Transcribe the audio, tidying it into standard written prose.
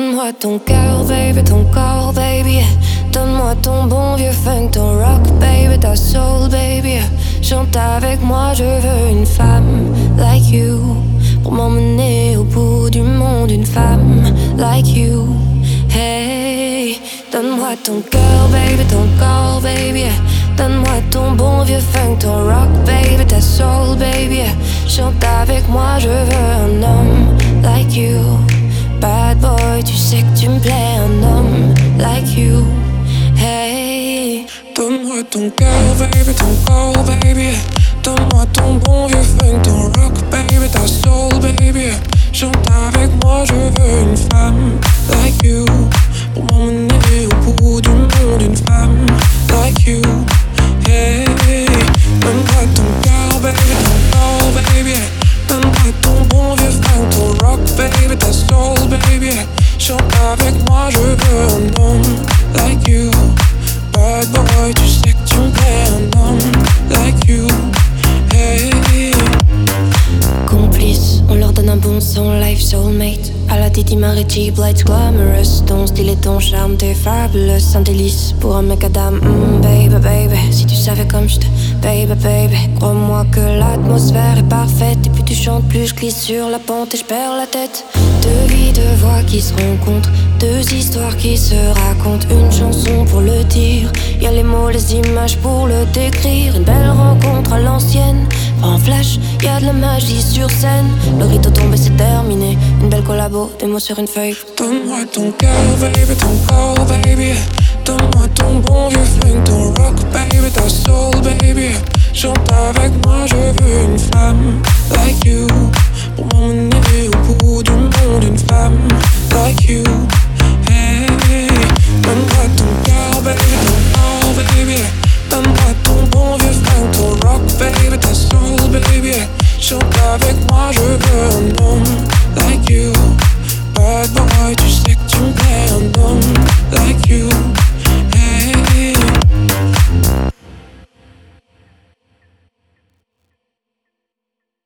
Donne-moi ton cœur, baby, ton corps, baby. Donne-moi ton bon vieux funk, ton rock, baby, ta soul, baby. Chante avec moi, je veux une femme like you pour m'emmener au bout du monde, une femme like you. Hey, donne-moi ton cœur, baby, ton corps, baby. Donne-moi ton bon vieux funk, ton rock, baby, ta soul, baby. Chante avec moi, je veux un homme like you. Bad boy, tu sais que tu me plais, un homme like you. Hey, donne-moi ton cœur, baby, ton corps, baby. Donne-moi ton bon vieux funk, ton rock, baby, ta soul, baby. Chante avec moi, je veux une femme like you pour m'emmener au bout du monde, une femme like you. Hey, donne-moi ton cœur, baby, ton corps, baby. Donne-moi ton bon vieux funk, ton rock, baby, ta soul, baby. Chante avec moi, je veux un homme like you. Bad boy, tu sais que tu me plais, un homme like you. Hey. Complice, on leur donne un bon son, life soulmate. À la Didi Marichi, Blights glamorous. Ton style et ton charme, t'es fabulous. Un délice pour un mec à dame, baby, baby. Si tu savais comme je te, baby, baby. Crois-moi que l'atmosphère est parfaite. Et plus tu chantes, plus je glisse sur la pente et je perds la tête. Deux vies, deux voix qui se rencontrent. Deux histoires qui se racontent. Une chanson pour le dire. Y'a les mots, les images pour le décrire. Une belle rencontre à l'ancienne. En flash, y'a de la magie sur scène. Le rideau tombé, c'est terminé. Une belle collabo, des mots sur une feuille. Donne-moi ton cœur, baby, ton corps, baby. Donne-moi ton bon vieux funk, ton rock, baby, ta soul, baby. Chante avec moi, je veux une femme like you pour m'emmener au bout du monde, une femme like you. Hey, donne-moi ton cœur, baby, ton corps, baby. Donne-moi ton bon vieux funk, ton rock, baby, ta soul, baby. Chante avec moi, je veux un